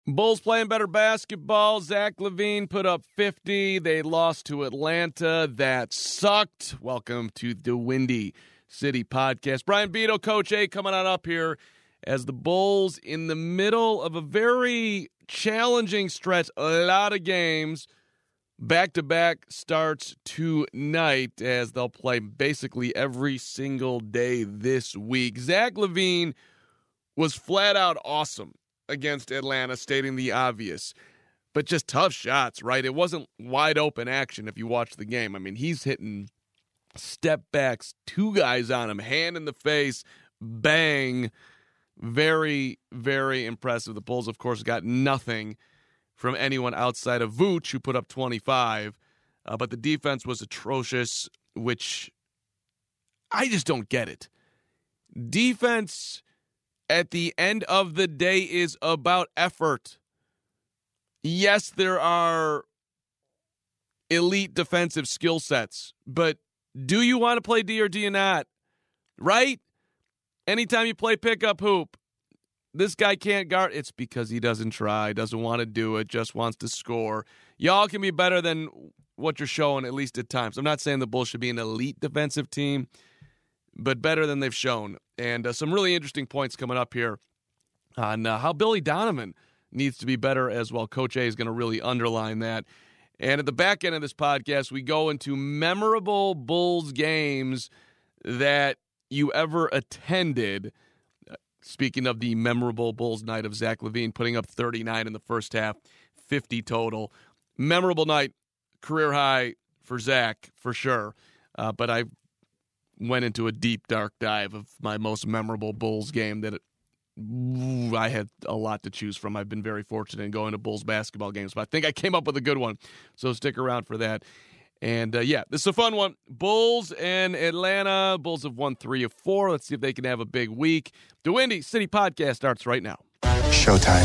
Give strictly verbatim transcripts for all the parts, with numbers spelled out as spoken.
Bulls playing better basketball. Zach LaVine put up fifty. They lost to Atlanta. That sucked. Welcome to the Windy City Podcast. Brian Beto, Coach A, coming on up here as the Bulls in the middle of a very challenging stretch. A lot of games. Back-to-back starts tonight as they'll play basically every single day this week. Zach LaVine was flat out awesome against Atlanta, stating the obvious, but just tough shots, right? It wasn't wide open action if you watch the game. I mean, he's hitting step backs, two guys on him, hand in the face, bang. Very, very impressive. The Bulls, of course, got nothing from anyone outside of Vooch, who put up twenty-five, uh, but the defense was atrocious, which I just don't get it. Defense at the end of the day is about effort. Yes, there are elite defensive skill sets, but do you want to play D or do you not? Right? Anytime you play pickup hoop, this guy can't guard. It's because he doesn't try, doesn't want to do it, just wants to score. Y'all can be better than what you're showing, at least at times. I'm not saying the Bulls should be an elite defensive team, but better than they've shown. And uh, some really interesting points coming up here on uh, how Billy Donovan needs to be better as well. Coach A is going to really underline that. And at the back end of this podcast, we go into memorable Bulls games that you ever attended. Speaking of the memorable Bulls night of Zach LaVine putting up thirty-nine in the first half, fifty total. Memorable night, career high for Zach, for sure. Uh, but I went into a deep, dark dive of my most memorable Bulls game that it, ooh, I had a lot to choose from. I've been very fortunate in going to Bulls basketball games, but I think I came up with a good one, so stick around for that. And, uh, yeah, this is a fun one. Bulls and Atlanta. Bulls have won three of four. Let's see if they can have a big week. The Windy City Podcast starts right now. Showtime.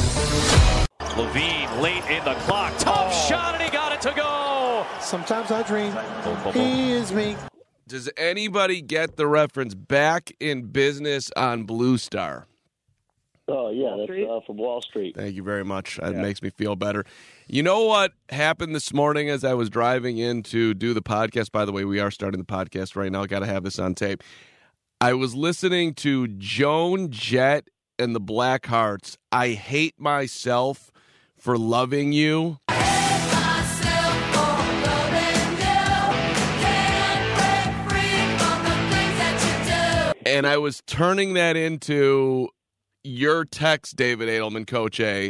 LaVine late in the clock. Tough oh. shot, and he got it to go. Sometimes I dream he is me. Does anybody get the reference? Back in Business on Blue Star. Oh, yeah, that's uh, from Wall Street. Thank you very much. That yeah. makes me feel better. You know what happened this morning as I was driving in to do the podcast? By the way, we are starting the podcast right now. I got to have this on tape. I was listening to Joan Jett and the Blackhearts. I hate myself for loving you. And I was turning that into your text, David Edelman, Coach A,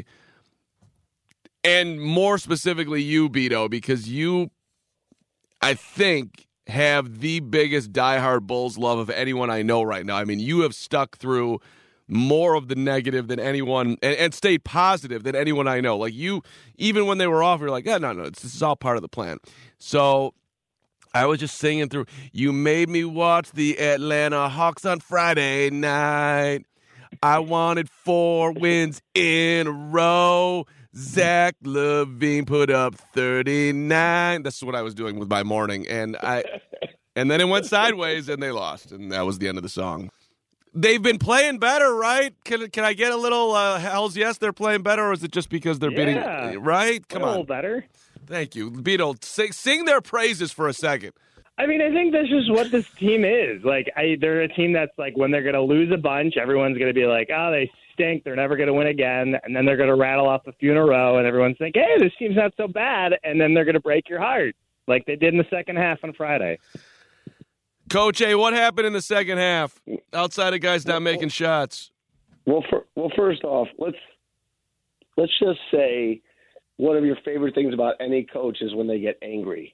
and more specifically you, Beto, because you, I think, have the biggest diehard Bulls love of anyone I know right now. I mean, you have stuck through more of the negative than anyone, and, and stayed positive than anyone I know. Like you, even when they were off, you're like, yeah, no, no, this is all part of the plan. So I was just singing through, you made me watch the Atlanta Hawks on Friday night. I wanted four wins in a row. Zach LaVine put up thirty-nine. That's what I was doing with my morning. And I, and then it went sideways and they lost. And that was the end of the song. They've been playing better, right? Can can I get a little uh, hells yes, they're playing better, or is it just because they're yeah. beating, right? Come a on. A little better. Thank you. Beto, sing, sing their praises for a second. I mean, I think that's just what this team is. Like, I, they're a team that's like, when they're going to lose a bunch, everyone's going to be like, oh, they stink. They're never going to win again. And then they're going to rattle off a few in a row, and everyone's like, hey, this team's not so bad. And then they're going to break your heart, like they did in the second half on Friday. Coach A, what happened in the second half outside of guys not making shots? Well, for, well, first off, let's let's just say one of your favorite things about any coach is when they get angry.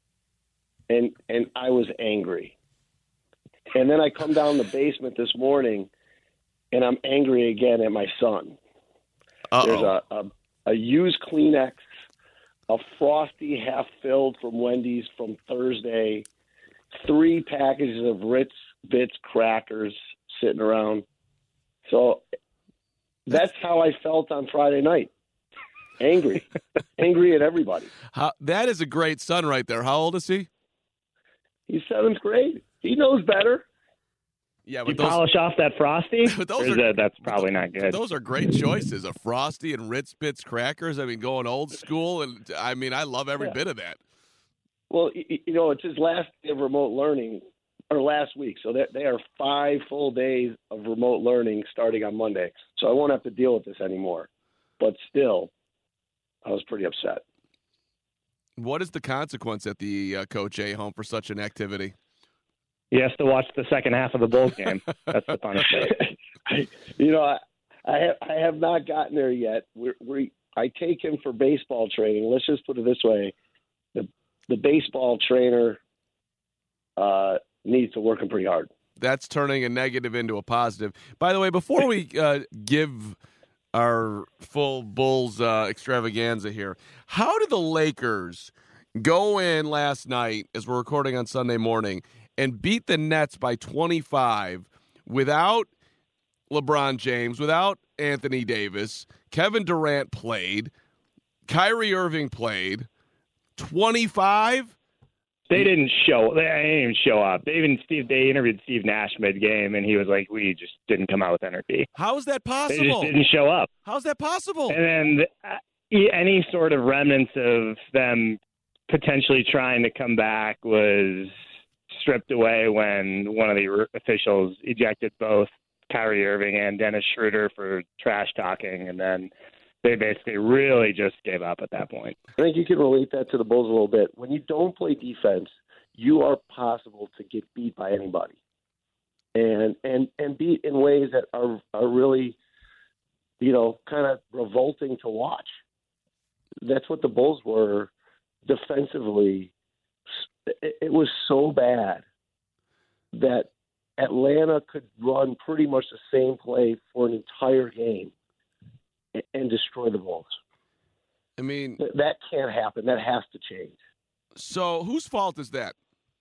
And and I was angry. And then I come down the basement this morning, and I'm angry again at my son. Uh-oh. There's a, a, a used Kleenex, a Frosty half-filled from Wendy's from Thursday, three packages of Ritz Bits crackers sitting around. So that's how I felt on Friday night. Angry. Angry at everybody. How, that is a great son right there. How old is he? He's seventh grade. He knows better. Yeah, you but those, polish off that Frosty? but those Or are, that, that's probably not good. Those are great choices. A Frosty and Ritz Bits crackers. I mean, going old school, and I mean, I love every Yeah. bit of that. Well, you, you know, it's his last day of remote learning, or last week. So they are five full days of remote learning starting on Monday. So I won't have to deal with this anymore. But still, I was pretty upset. What is the consequence at the uh, Coach A home for such an activity? He has to watch the second half of the Bulls game. That's the punishment. You know, I, I have I have not gotten there yet. We we I take him for baseball training. Let's just put it this way: the the baseball trainer uh, needs to work him pretty hard. That's turning a negative into a positive. By the way, before we uh, give our full Bulls uh, extravaganza here, how did the Lakers go in last night, as we're recording on Sunday morning, and beat the Nets by twenty-five without LeBron James, without Anthony Davis? Kevin Durant played. Kyrie Irving played. twenty-five? They didn't show. They didn't even show up. They even Steve. They interviewed Steve Nash mid game, and he was like, "We just didn't come out with energy. How is that They possible? just didn't show up." How's that possible? And then uh, any sort of remnants of them potentially trying to come back was stripped away when one of the officials ejected both Kyrie Irving and Dennis Schroeder for trash talking, and then they basically really just gave up at that point. I think you can relate that to the Bulls a little bit. When you don't play defense, you are possible to get beat by anybody, and and and beat in ways that are are really, you know, kind of revolting to watch. That's what the Bulls were defensively. It, it was so bad that Atlanta could run pretty much the same play for an entire game and, and destroy the Bulls. I mean, Th- that can't happen. That has to change. so whose fault is that?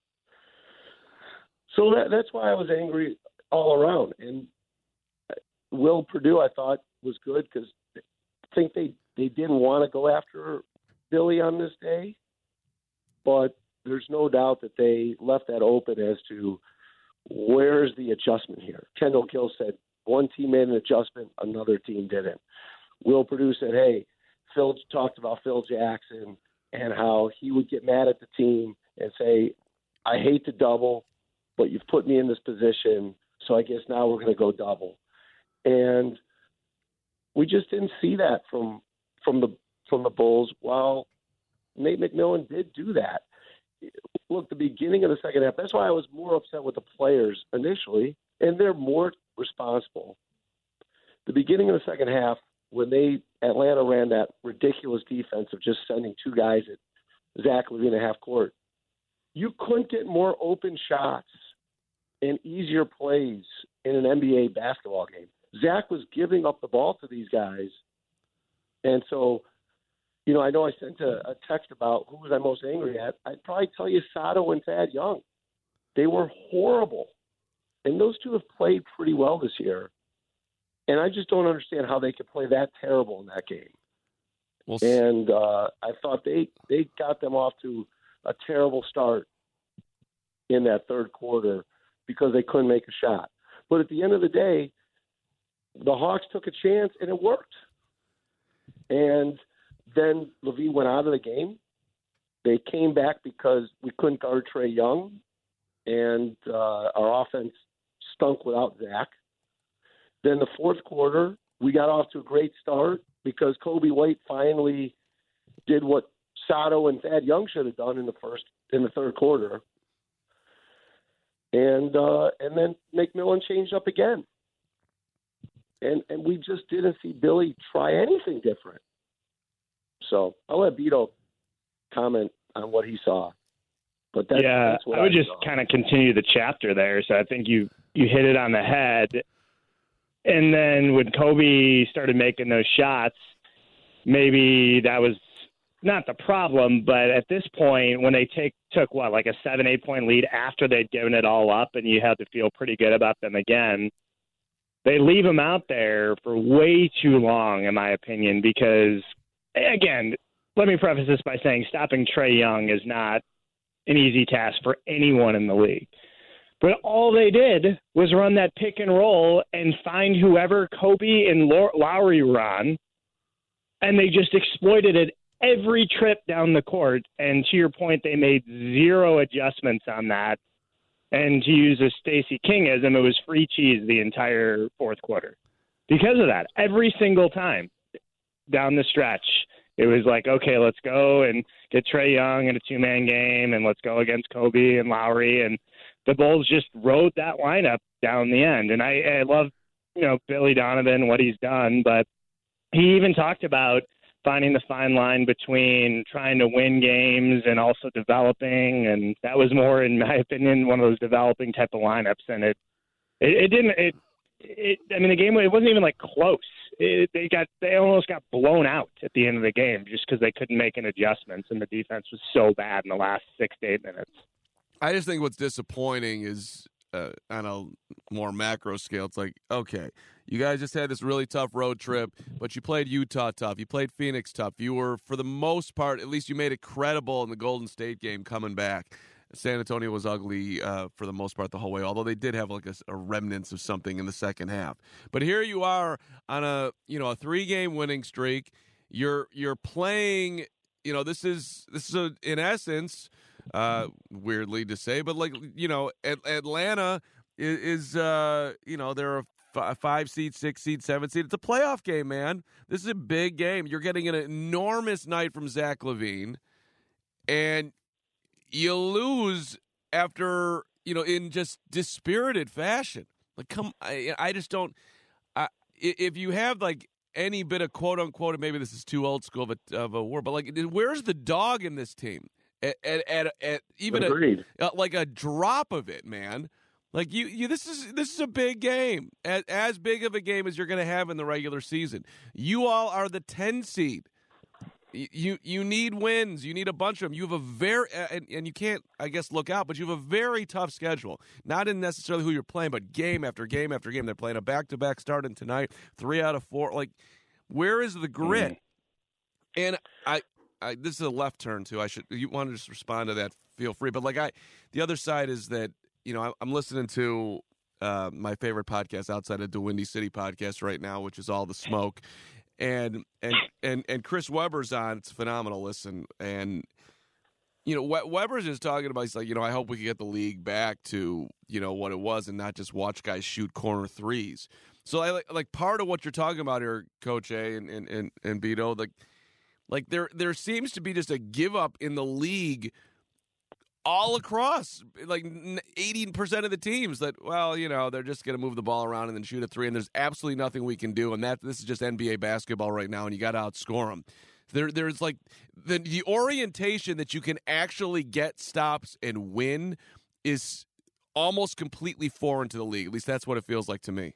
So that, that's why I was angry all around. And Will Purdue, I thought, was good because I think they, they didn't want to go after Billy on this day. But there's no doubt that they left that open as to where's the adjustment here. Kendall Gill said one team made an adjustment, another team didn't. Will Purdue said, hey, Phil talked about Phil Jackson and how he would get mad at the team and say, I hate to double, but you've put me in this position, so I guess now we're going to go double. And we just didn't see that from from the from the Bulls. While Nate McMillan did do that. Look, the beginning of the second half, that's why I was more upset with the players initially, and they're more responsible. The beginning of the second half, when they Atlanta ran that ridiculous defense of just sending two guys at Zach LaVine at half court, you couldn't get more open shots and easier plays in an N B A basketball game. Zach was giving up the ball to these guys, and so, you know, I know I sent a, a text about who was I most angry at. I'd probably tell you Sato and Thad Young. They were horrible. And those two have played pretty well this year. And I just don't understand how they could play that terrible in that game. Well, And uh, I thought they, they got them off to a terrible start in that third quarter because they couldn't make a shot. But at the end of the day, the Hawks took a chance, and it worked. And then LaVine went out of the game. They came back because we couldn't guard Trae Young, and uh, our offense stunk without Zach. Then the fourth quarter, we got off to a great start because Kobe White finally did what Sato and Thad Young should have done in the first in the third quarter. And uh, and then McMillan changed up again. And and we just didn't see Billy try anything different. So I'll let Beto comment on what he saw. But that's, yeah, that's what I would I just kind of continue the chapter there. So I think you, you hit it on the head. And then when Kobe started making those shots, maybe that was not the problem. But at this point, when they take took, what, like a seven, eight-point lead after they'd given it all up and you had to feel pretty good about them again, they leave them out there for way too long, in my opinion, because, again, let me preface this by saying stopping Trae Young is not an easy task for anyone in the league. But all they did was run that pick and roll and find whoever Kobe and Lowry were on, and they just exploited it every trip down the court. And to your point, they made zero adjustments on that. And to use a Stacey Kingism, it was free cheese the entire fourth quarter. Because of that, every single time down the stretch, it was like, okay, let's go and get Trae Young in a two-man game, and let's go against Kobe and Lowry. And the Bulls just rode that lineup down the end. And I, I love, you know, Billy Donovan, what he's done, but he even talked about finding the fine line between trying to win games and also developing. And that was more, in my opinion, one of those developing type of lineups. And it, it, it didn't, it, it, I mean, the game, it wasn't even like close. It, they got, they almost got blown out at the end of the game just because they couldn't make any adjustments. And the defense was so bad in the last six to eight minutes. I just think what's disappointing is uh, on a more macro scale, it's like, okay, you guys just had this really tough road trip, but you played Utah tough. You played Phoenix tough. You were, for the most part, at least you made it credible in the Golden State game coming back. San Antonio was ugly uh, for the most part the whole way, although they did have like a, a remnants of something in the second half. But here you are on a you know a three-game winning streak. You're you're playing. You know this is this is a, in essence. Uh, weirdly to say, but like you know, At- Atlanta is, is uh, you know they're a f- five seed, six seed, seven seed. It's a playoff game, man. This is a big game. You're getting an enormous night from Zach LaVine, and you lose after you know in just dispirited fashion. Like, come, I, I just don't. I, if you have like any bit of quote unquote, maybe this is too old school of a, of a word, but like, where's the dog in this team? At, at, at, at even a, uh, like a drop of it, man. Like you, you, this is this is a big game, as, as big of a game as you're going to have in the regular season. You all are the ten seed. You, you you need wins. You need a bunch of them. You have a very and, and you can't, I guess, look out, but you have a very tough schedule. Not in necessarily who you're playing, but game after game after game. They're playing a back to back starting tonight, three out of four. Like, where is the grit? Mm. And I. I, this is a left turn too. I should. You want to just respond to that? Feel free. But like I, the other side is that you know I, I'm listening to uh, my favorite podcast outside of the Windy City podcast right now, which is All the Smoke, and and and and Chris Webber's on. It's a phenomenal listen, and you know Webber's just talking about. He's like, you know, I hope we can get the league back to you know what it was, and not just watch guys shoot corner threes. So I like like part of what you're talking about here, Coach A and and and, and Beto, like. Like, there there seems to be just a give-up in the league all across. Like, eighty percent of the teams that, well, you know, they're just going to move the ball around and then shoot a three, and there's absolutely nothing we can do. And that this is just N B A basketball right now, and you got to outscore them. There, There's, like, the, the orientation that you can actually get stops and win is almost completely foreign to the league. At least that's what it feels like to me.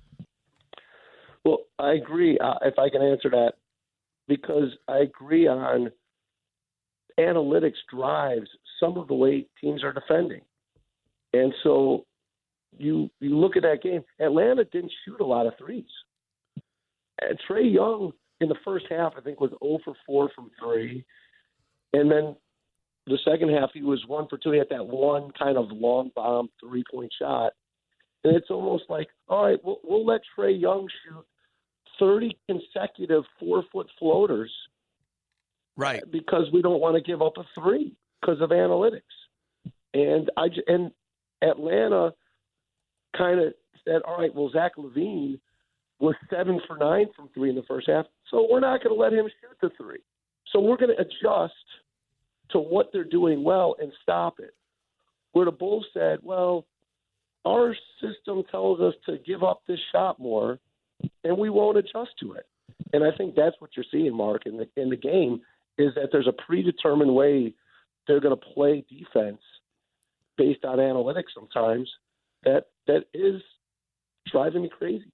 Well, I agree, uh, if I can answer that. Because I agree on analytics drives some of the way teams are defending. And so you you look at that game, Atlanta didn't shoot a lot of threes. And Trae Young in the first half, I think, was zero for four from three. And then the second half, he was one for two. He had that one kind of long bomb three-point shot. And it's almost like, all right, we'll, we'll let Trae Young shoot thirty consecutive four-foot floaters, right? Because we don't want to give up a three because of analytics. And I and Atlanta kind of said, "All right, well, Zach LaVine was seven for nine from three in the first half, so we're not going to let him shoot the three. So we're going to adjust to what they're doing well and stop it." Where the Bulls said, "Well, our system tells us to give up this shot more, and we won't adjust to it." And I think that's what you're seeing, Mark, in the in the game, is that there's a predetermined way they're going to play defense based on analytics sometimes that that is driving me crazy.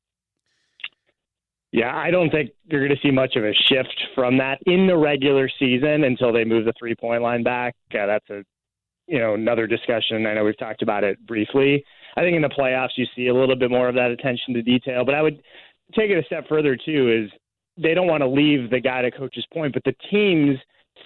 Yeah, I don't think you're going to see much of a shift from that in the regular season until they move the three-point line back. Yeah, that's a you know another discussion. I know we've talked about it briefly. I think in the playoffs you see a little bit more of that attention to detail. But I would take it a step further, too, is they don't want to leave the guy to coach's point, but the teams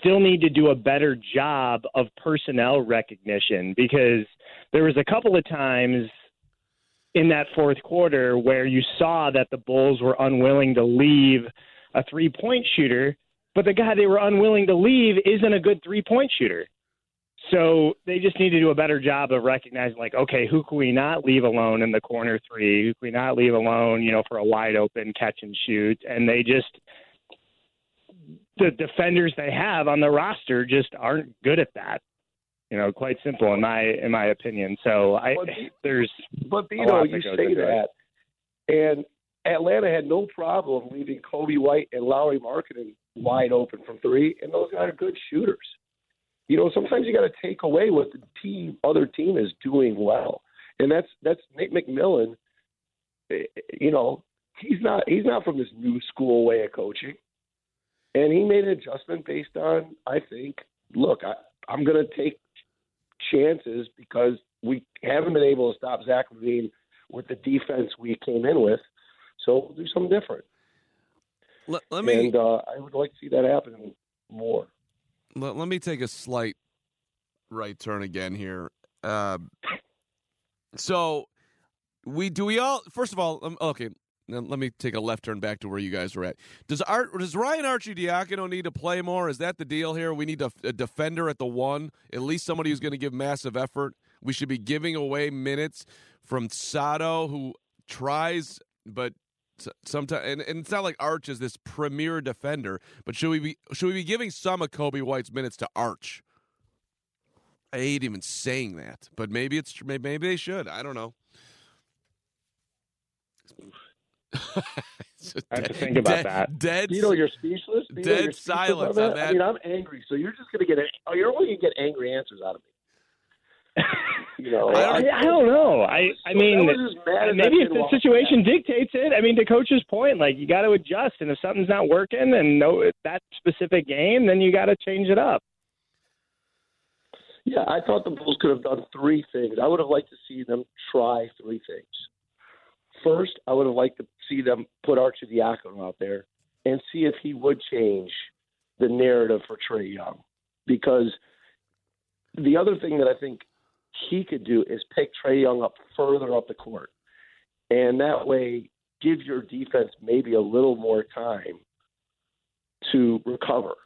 still need to do a better job of personnel recognition, because there was a couple of times in that fourth quarter where you saw that the Bulls were unwilling to leave a three-point shooter, but the guy they were unwilling to leave isn't a good three-point shooter. So they just need to do a better job of recognizing, like, okay, who can we not leave alone in the corner three? Who can we not leave alone, you know, for a wide open catch and shoot? And they just, the defenders they have on the roster just aren't good at that. You know, quite simple in my in my opinion. So I but, there's but you know, you say that, and Atlanta had no problem leaving Kobe White and Lauri Markkanen wide open from three, and those guys are good shooters. You know, sometimes you got to take away what the team, other team is doing well, and that's that's Nate McMillan. You know, he's not he's not from this new school way of coaching, and he made an adjustment based on, I think, look, I, I'm going to take chances because we haven't been able to stop Zach LaVine with the defense we came in with, so we'll do something different. Let, let me, and uh, I would like to see that happen more. Let, let me take a slight right turn again here. Uh, so we do we all first of all um, okay. Now let me take a left turn back to where you guys were at. Does Art, does Ryan Arcidiacono need to play more? Is that the deal here? We need a, a defender at the one, at least somebody who's going to give massive effort. We should be giving away minutes from Sato, who tries, but sometimes, and, and it's not like Arch is this premier defender. But should we be should we be giving some of Kobe White's minutes to Arch? I hate even saying that, but maybe it's maybe, maybe they should. I don't know. I have to think about dead, that. Dead, you know, you're speechless. You dead know, you're speechless silence on on that. that. I mean, I'm angry, so you're just going to get. A, you're only going to get angry answers out of me. You know, I, I, I don't know. I, I so mean, that maybe if the situation dictates it. I mean, to Coach's point, like, you got to adjust, and if something's not working, and no that specific game, then you got to change it up. Yeah, I thought the Bulls could have done three things. I would have liked to see them try three things. First, I would have liked to see them put Arcidiacono out there and see if he would change the narrative for Trae Young. Because the other thing that I think he could do is pick Trae Young up further up the court. And that way give your defense maybe a little more time to recover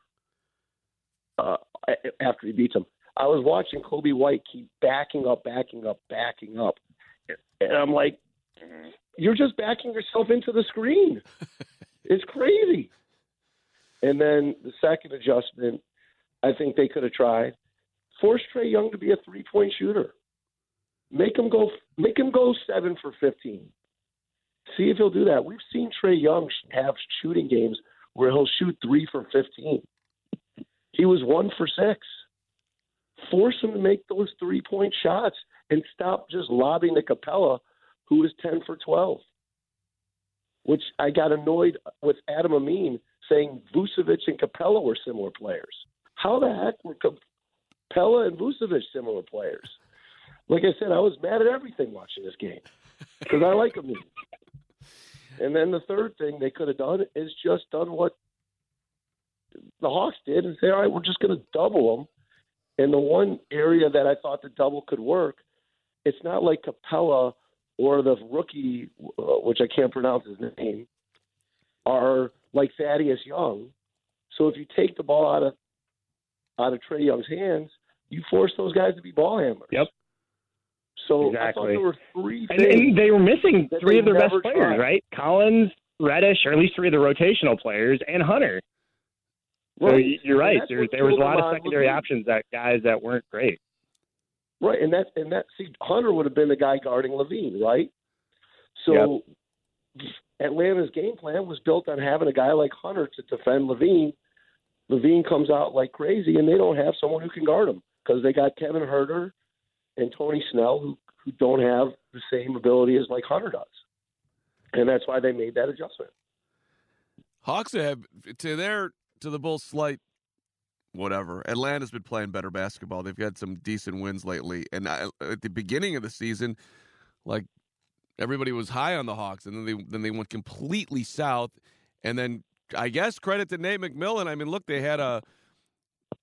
uh, after he beats him. I was watching Kobe White keep backing up, backing up, backing up. And I'm like, you're just backing yourself into the screen. It's crazy. And then the second adjustment, I think they could have tried. Force Trae Young to be a three-point shooter. Make him go. Make him go seven for fifteen. See if he'll do that. We've seen Trae Young have shooting games where he'll shoot three for fifteen. He was one for six. Force him to make those three-point shots and stop just lobbing to Capella, who was ten for twelve, which I got annoyed with Adam Amin saying Vucevic and Capella were similar players. How the heck were Capella and Vucevic similar players? Like I said, I was mad at everything watching this game because I like Amin. And then the third thing they could have done is just done what the Hawks did and say, all right, we're just going to double them. And the one area that I thought the double could work, it's not like Capella or the rookie, uh, which I can't pronounce his name, are like Thaddeus Young. So if you take the ball out of out of Trae Young's hands, you force those guys to be ball handlers. Yep. So exactly. I thought there were three and, things. And they were missing three of their best players, tried. right? Collins, Reddish, or at least three of the rotational players, and Hunter. So right. you're right. There, there was a lot of secondary LaVine. options that guys that weren't great. Right, and that and that see Hunter would have been the guy guarding LaVine, right? So yep. Atlanta's game plan was built on having a guy like Hunter to defend LaVine. LaVine comes out like crazy, and they don't have someone who can guard him because they got Kevin Huerter and Tony Snell who, who don't have the same ability as like Hunter does, and that's why they made that adjustment. Hawks have to their to the Bulls' slight. Whatever. Atlanta's been playing better basketball. They've had some decent wins lately. And I, at the beginning of the season, like everybody was high on the Hawks, and then they then they went completely south. And then I guess credit to Nate McMillan. I mean, look, they had a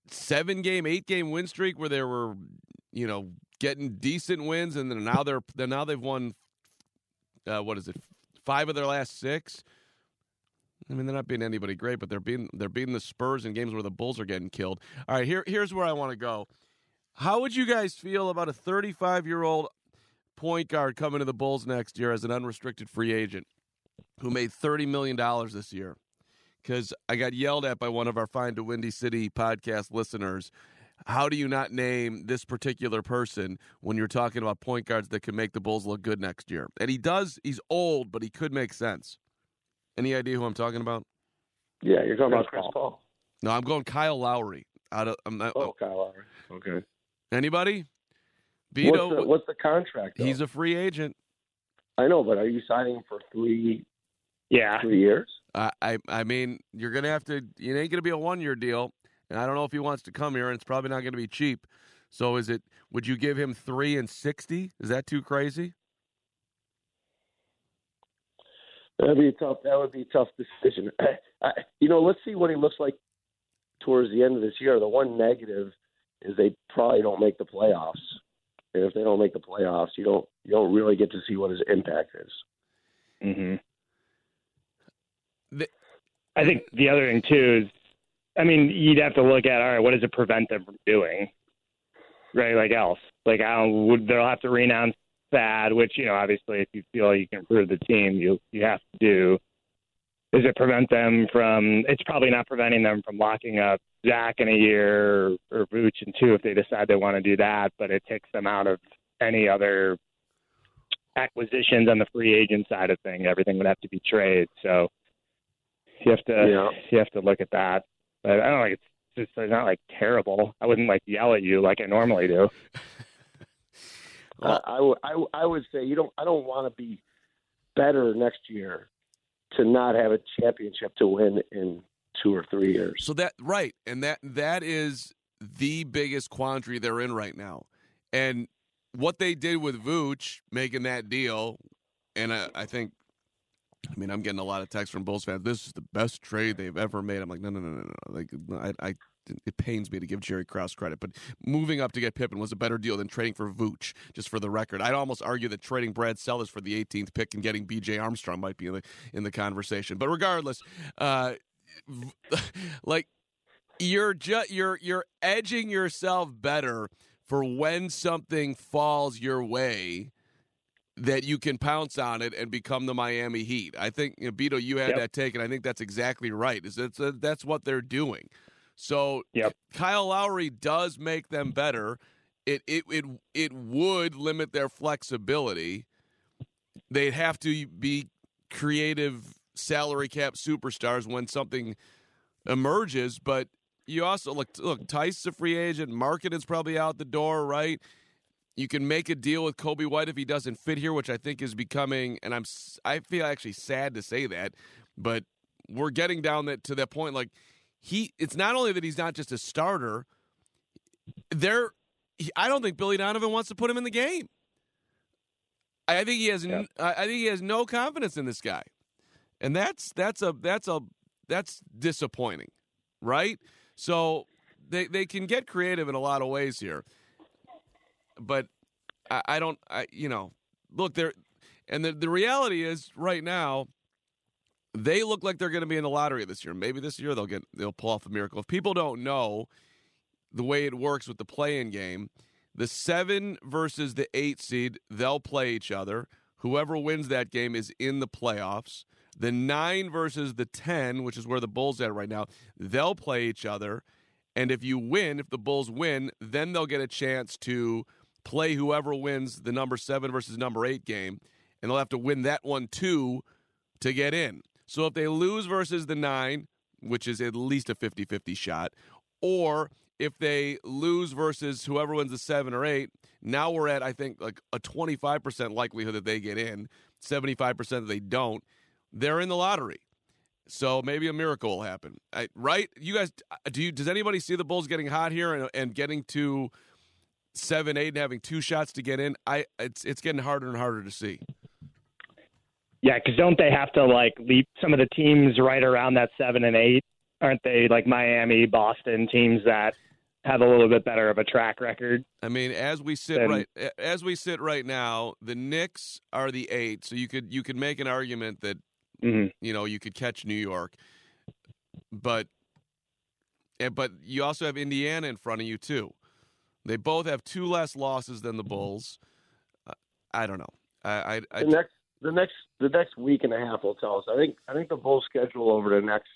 seven-game, eight-game win streak where they were, you know, getting decent wins, and then now they're then now they've won. Uh, what is it? Five of their last six. I mean, they're not beating anybody great, but they're beating they're beating the Spurs in games where the Bulls are getting killed. All right, here here's where I want to go. How would you guys feel about a thirty-five-year-old point guard coming to the Bulls next year as an unrestricted free agent who made thirty million dollars this year? Because I got yelled at by one of our Find a Windy City podcast listeners. How do you not name this particular person when you're talking about point guards that can make the Bulls look good next year? And he does. He's old, but he could make sense. Any idea who I'm talking about? Yeah, you're talking about Chris Paul. Paul. No, I'm going Kyle Lowry. Out of I'm not, oh, Kyle Lowry. Okay. Anybody? Beto, what's, the, what's the contract? Though? He's a free agent. I know, but are you signing for three? Yeah, three years. Uh, I I mean, you're gonna have to. It ain't gonna be a one year deal, and I don't know if he wants to come here, and it's probably not gonna be cheap. So, is it? Would you give him three and sixty? Is that too crazy? That'd be a tough. That would be a tough decision. I, I, you know, let's see what he looks like towards the end of this year. The one negative is they probably don't make the playoffs, and if they don't make the playoffs, you don't you don't really get to see what his impact is. Mm-hmm. The, I think the other thing too is, I mean, you'd have to look at all right, what does it prevent them from doing, right? Like else, like I don't. Would they'll have to renounce Thad, which, you know, obviously if you feel you can improve the team, you you have to do. Does it prevent them from, it's probably not preventing them from locking up Zach in a year or, or Vooch in two if they decide they want to do that, but it takes them out of any other acquisitions on the free agent side of things. Everything would have to be trade. So you have to yeah. you have to look at that. But I don't think it's just, it's not like terrible. I wouldn't like yell at you like I normally do. Uh, I, w- I, w- I would say you don't. I don't want to be better next year to not have a championship to win in two or three years. So that right, and that that is the biggest quandary they're in right now. And what they did with Vooch, making that deal, and I, I think, I mean, I'm getting a lot of texts from Bulls fans. This is the best trade they've ever made. I'm like, no, no, no, no, no. Like, I. I It pains me to give Jerry Krause credit, but moving up to get Pippen was a better deal than trading for Vooch, just for the record. I'd almost argue that trading Brad Sellers for the eighteenth pick and getting B J Armstrong might be in the, in the conversation. But regardless, uh, like you're just you're you're edging yourself better for when something falls your way that you can pounce on it and become the Miami Heat. I think, you know, Beto, you had yep. that take, and I think that's exactly right. Is that's uh, that's what they're doing. So yep. Kyle Lowry does make them better. It it it it would limit their flexibility. They'd have to be creative salary cap superstars when something emerges. But you also look look Tice's a free agent. Markkanen's probably out the door, right? You can make a deal with Kobe White if he doesn't fit here, which I think is becoming. And I'm I feel actually sad to say that, but we're getting down that to that point, like. He, it's not only that he's not just a starter. There, I don't think Billy Donovan wants to put him in the game. I think he has. Yeah. I think he has no confidence in this guy, and that's that's a that's a that's disappointing, right? So they they can get creative in a lot of ways here, but I, I don't. I you know look there, and the the reality is right now. They look like they're going to be in the lottery this year. Maybe this year they'll get they'll pull off a miracle. If people don't know the way it works with the play-in game, the seven versus the eight seed, they'll play each other. Whoever wins that game is in the playoffs. The nine versus the ten, which is where the Bulls are at right now, they'll play each other. And if you win, if the Bulls win, then they'll get a chance to play whoever wins the number seven versus number eight game, and they'll have to win that one too to get in. So if they lose versus the nine, which is at least a fifty-fifty shot, or if they lose versus whoever wins the seven or eight, now we're at, I think, like a twenty-five percent likelihood that they get in, seventy-five percent that they don't. They're in the lottery. So maybe a miracle will happen. I, right? You guys, do you, does anybody see the Bulls getting hot here and, and getting to seven, eight, and having two shots to get in? I it's it's getting harder and harder to see. Yeah, because don't they have to, like, leap some of the teams right around that seven and eight? Aren't they, like, Miami, Boston, teams that have a little bit better of a track record. I mean, as we sit Then- right as we sit right now, the Knicks are the eight, so you could you could make an argument that Mhm. you know you could catch New York, but and- but you also have Indiana in front of you too. They both have two less losses than the Bulls. Uh, I don't know. I, I, I The next, the next, the next week and a half will tell us. I think, I think the Bulls' schedule over the next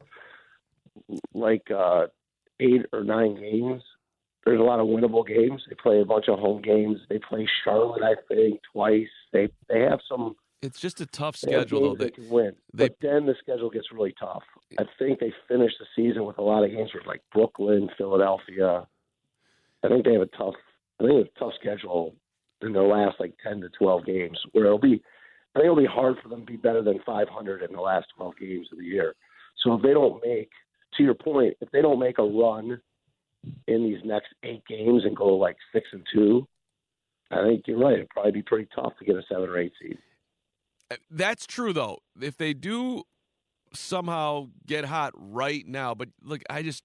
like uh, eight or nine games. There's a lot of winnable games. They play a bunch of home games. They play Charlotte, I think, twice. They they have some. it's just a tough They have schedule though. games they They, can win, they- but then the schedule gets really tough. I think they finish the season with a lot of games with like Brooklyn, Philadelphia. I think they have a tough. I think they have a tough schedule in their last like ten to twelve games, where it'll be. I think it'll be hard for them to be better than five hundred in the last twelve games of the year. So if they don't make, to your point, if they don't make a run in these next eight games and go like six and two, I think you're right. It'd probably be pretty tough to get a seven or eight seed. That's true though. If they do somehow get hot right now, but look, I just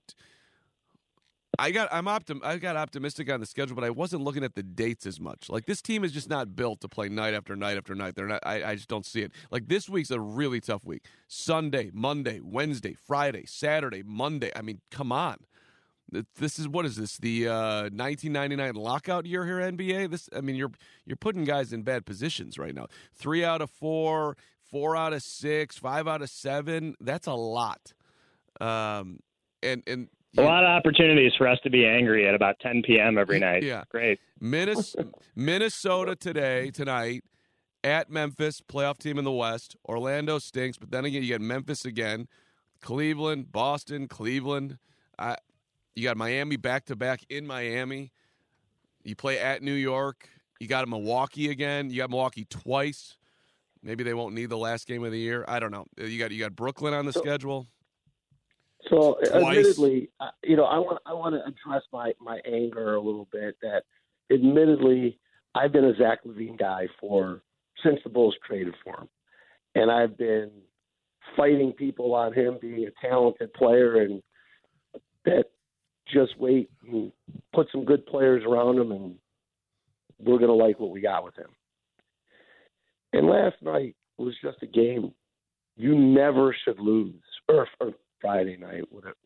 I got I'm optim I got optimistic on the schedule, but I wasn't looking at the dates as much. Like this team is just not built to play night after night after night. They're not. I, I just don't see it. Like this week's a really tough week. Sunday, Monday, Wednesday, Friday, Saturday, Monday. I mean, come on. This is what is this? The uh, nineteen ninety-nine lockout year here, N B A. This, I mean, you're you're putting guys in bad positions right now. Three out of four, four out of six, five out of seven. That's a lot. Um, and and A lot of opportunities for us to be angry at about ten p.m. every night. Yeah. Great. Minnesota, Minnesota today, tonight, at Memphis, playoff team in the West. Orlando stinks, but then again, you get Memphis again. Cleveland, Boston, Cleveland. I, you got Miami back-to-back in Miami. You play at New York. You got Milwaukee again. You got Milwaukee twice. Maybe they won't need the last game of the year. I don't know. You got you got Brooklyn on the So- schedule. So, Twice. admittedly, uh, you know, I want I want to address my, my anger a little bit. That, admittedly, I've been a Zach LaVine guy for since the Bulls traded for him, and I've been fighting people on him being a talented player, and that just wait and put some good players around him, and we're going to like what we got with him. And last night was just a game you never should lose, or, or Friday night. Whatever.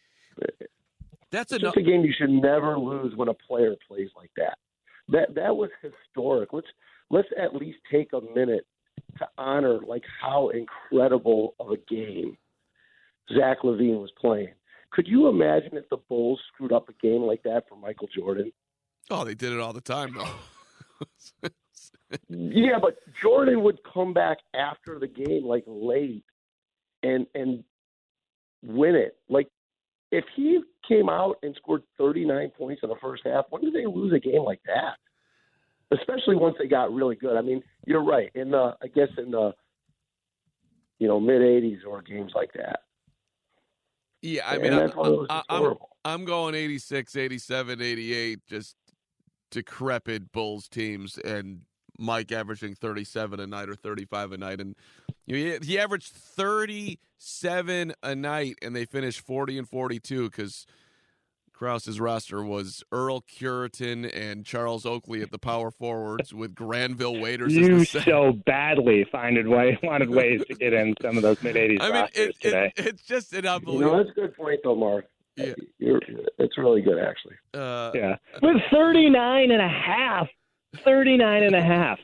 That's It's enough. just a game you should never lose when a player plays like that. That that was historic. Let's let's at least take a minute to honor like how incredible of a game Zach LaVine was playing. Could you imagine if the Bulls screwed up a game like that for Michael Jordan? Oh, they did it all the time, though. Yeah, but Jordan would come back after the game like late and and win it. Like if he came out and scored thirty-nine points in the first half, when did they lose a game like that? Especially once they got really good. I mean, you're right. In the I guess in the you know mid eighties or games like that. Yeah, I And mean, I, that's why it was I, just I'm, horrible. I'm going eighty-six, eighty-seven, eighty-eight, just decrepit Bulls teams, and Mike averaging thirty-seven a night or thirty-five a night. And you know, he, he averaged thirty-seven a night, and they finished forty and forty-two because Krause's roster was Earl Curitan and Charles Oakley at the power forwards with Granville Waiters as You the center. so badly finded way, wanted ways to get in some of those mid-eighties I mean, rosters it, today. it, it's just an You know, unbelievable. that's a good point though, Mark. Yeah. You're, it's really good actually. Uh, Yeah. With thirty-nine and a half. thirty-nine and a half.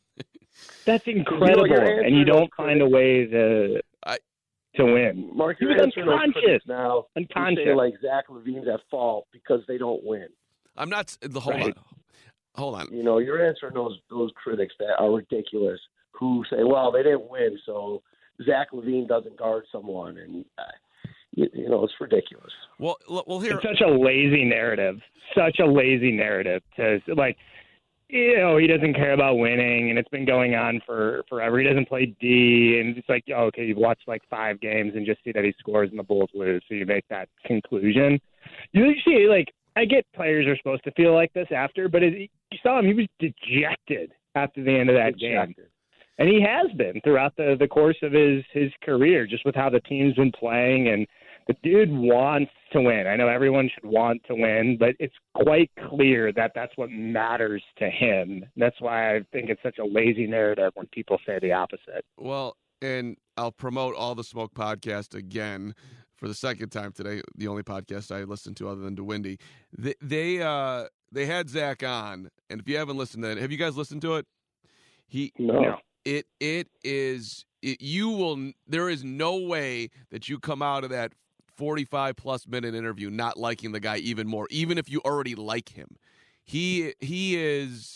That's incredible. your answer And you don't was find a way to I- to win. Mark, He you're was answering those unconscious. critics now. You Unconscious. say like Zach LaVine's at fault because they don't win. I'm not. The hold Right. on, hold on. You know, you're answering those those critics that are ridiculous who say, "Well, they didn't win, so Zach LaVine doesn't guard someone," and uh, you, you know it's ridiculous. Well, l- well, here. It's such a lazy narrative. Such a lazy narrative to like, you know, he doesn't care about winning, and it's been going on for forever. He doesn't play D, and it's like, oh, okay, you've watched like five games and just see that he scores and the Bulls lose, so you make that conclusion. You see, like, I get players are supposed to feel like this after, but it, you saw him; he was dejected after the end of that game. Dejected. And he has been throughout the, the course of his, his career, just with how the team's been playing and the dude wants to win. I know everyone should want to win, but it's quite clear that that's what matters to him. That's why I think it's such a lazy narrative when people say the opposite. Well, and I'll promote All the Smoke podcast again for the second time today, the only podcast I listen to other than DeWindy. They they, uh, they had Zach on, and if you haven't listened to it, have you guys listened to it? He No. It it is it, you will there is no way that you come out of that forty-five plus minute interview not liking the guy even more, even if you already like him. He he is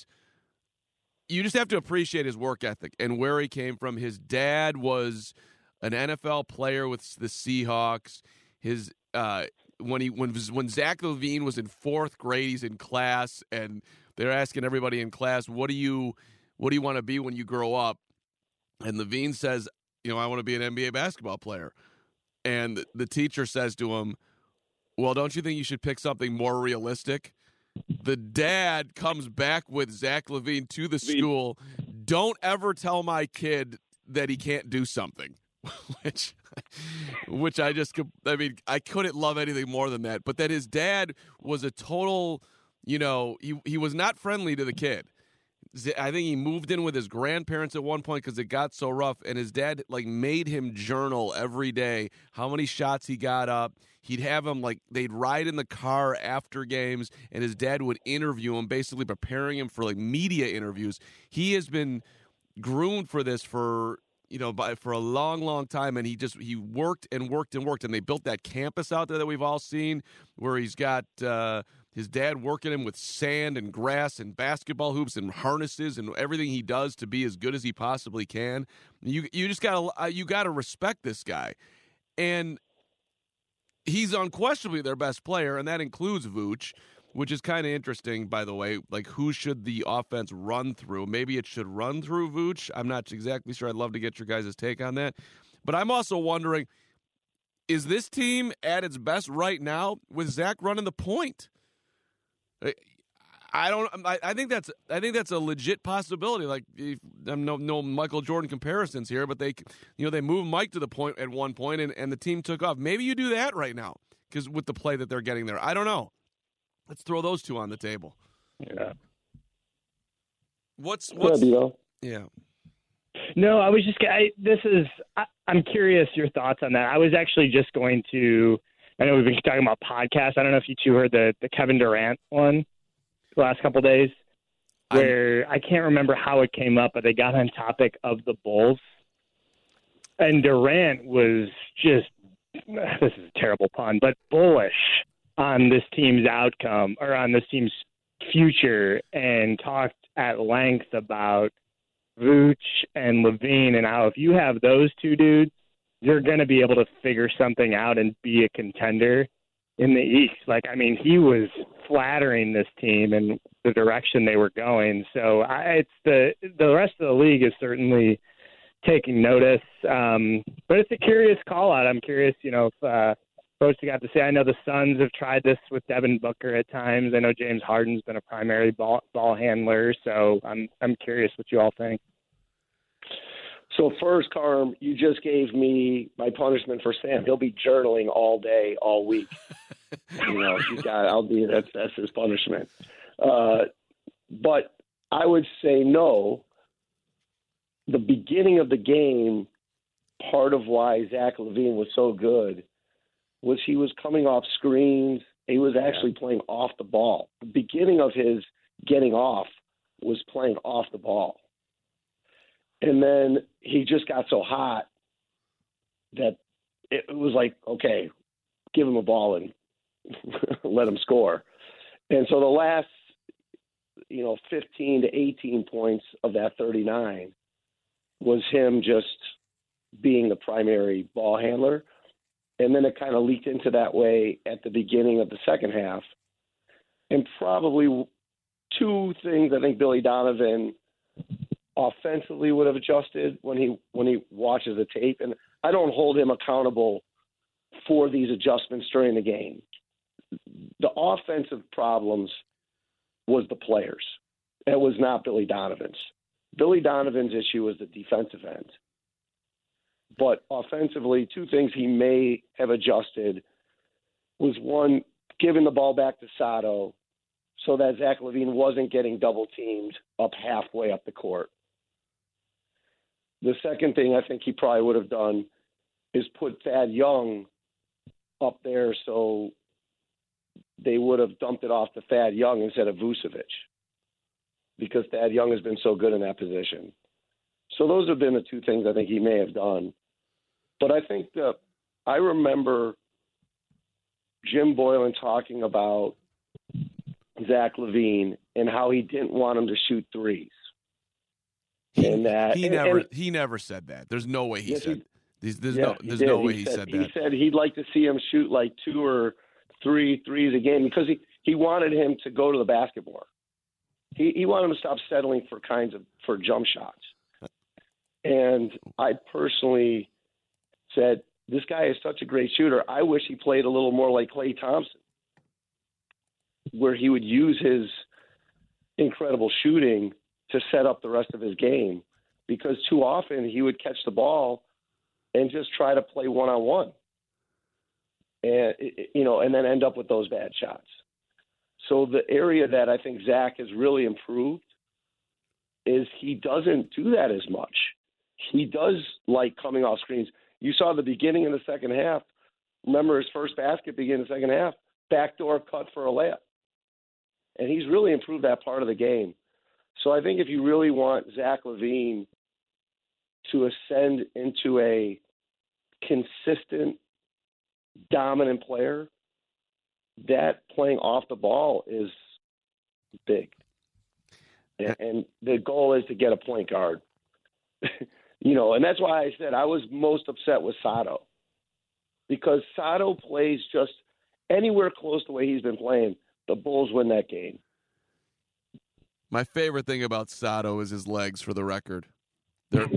you just have to appreciate his work ethic and where he came from. His dad was an N F L player with the Seahawks. His uh, when he when when Zach LaVine was in fourth grade, he's in class, and they're asking everybody in class, "What do you what do you want to be when you grow up?" And LaVine says, "You know, I want to be an N B A basketball player." And the teacher says to him, "Well, don't you think you should pick something more realistic?" The dad comes back with Zach LaVine to the school. "Don't ever tell my kid that he can't do something," which, which I just, I mean, I couldn't love anything more than that. But that his dad was a total, you know, he he was not friendly to the kid. I think he moved in with his grandparents at one point because it got so rough, and his dad like made him journal every day how many shots he got up. He'd have him like they'd ride in the car after games, and his dad would interview him, basically preparing him for like media interviews. He has been groomed for this for you know by for a long, long time, and he just he worked and worked and worked, and they built that campus out there that we've all seen, where he's got. Uh, His dad working him with sand and grass and basketball hoops and harnesses and everything he does to be as good as he possibly can. You you just gotta you gotta respect this guy, and he's unquestionably their best player, and that includes Vooch, which is kind of interesting, by the way. Like, who should the offense run through? Maybe it should run through Vooch. I'm not exactly sure. I'd love to get your guys' take on that, but I'm also wondering: is this team at its best right now with Zach running the point? I don't. I think that's. I think that's a legit possibility. Like, I'm no no Michael Jordan comparisons here, but they, you know, they moved Mike to the point at one point, and, and the team took off. Maybe you do that right now because with the play that they're getting there, I don't know. Let's throw those two on the table. Yeah. What's what's yeah, yeah. No, I was just. I, this is. I, I'm curious your thoughts on that. I was actually just going to. I know we've been talking about podcasts. I don't know if you two heard the, the Kevin Durant one the last couple of days, where I'm, I can't remember how it came up, but they got on topic of the Bulls. And Durant was just, this is a terrible pun, but bullish on this team's outcome or on this team's future, and talked at length about Vooch and LaVine and how if you have those two dudes, you're going to be able to figure something out and be a contender in the East. Like, I mean, he was flattering this team and the direction they were going. So I, it's the the rest of the league is certainly taking notice. Um, but it's a curious call out. I'm curious, you know, if uh, folks got to say. I know the Suns have tried this with Devin Booker at times. I know James Harden's been a primary ball ball handler. So I'm I'm curious what you all think. So first, Carm, you just gave me my punishment for Sam. He'll be journaling all day, all week. you know, you got. I'll be. That's that's his punishment. Uh, but I would say no. The beginning of the game, part of why Zach LaVine was so good was he was coming off screens. He was actually playing off the ball. The beginning of his getting off was playing off the ball. And then he just got so hot that it was like, okay, give him a ball and let him score. And so the last, you know, fifteen to eighteen points of that thirty-nine was him just being the primary ball handler. And then it kind of leaked into that way at the beginning of the second half. And probably two things I think Billy Donovan offensively would have adjusted when he when he watches the tape. And I don't hold him accountable for these adjustments during the game. The offensive problems was the players. It was not Billy Donovan's. Billy Donovan's issue was the defensive end. But offensively, two things he may have adjusted was, one, giving the ball back to Sato so that Zach LaVine wasn't getting double-teamed up halfway up the court. The second thing I think he probably would have done is put Thad Young up there so they would have dumped it off to Thad Young instead of Vucevic, because Thad Young has been so good in that position. So those have been the two things I think he may have done. But I think that I remember Jim Boylan talking about Zach LaVine and how he didn't want him to shoot threes. He, and that he and, never and, he never said that. There's no way he yes, said. He, there's there's yeah, no there's he no way he he said, said that. He said he'd like to see him shoot like two or three threes a game because he, he wanted him to go to the basket more. He he wanted him to stop settling for kinds of for jump shots. And I personally said, this guy is such a great shooter. I wish he played a little more like Klay Thompson, where he would use his incredible shooting to set up the rest of his game, because too often he would catch the ball and just try to play one-on-one and, you know, and then end up with those bad shots. So the area that I think Zach has really improved is he doesn't do that as much. He does like coming off screens. You saw the beginning of the second half. Remember his first basket beginning of the second half, backdoor cut for a layup. And he's really improved that part of the game. So I think if you really want Zach LaVine to ascend into a consistent, dominant player, that playing off the ball is big. And, and the goal is to get a point guard. You know, and that's why I said I was most upset with Sato, because Sato plays just anywhere close to the way he's been playing, the Bulls win that game. My favorite thing about Sato is his legs, for the record. They're...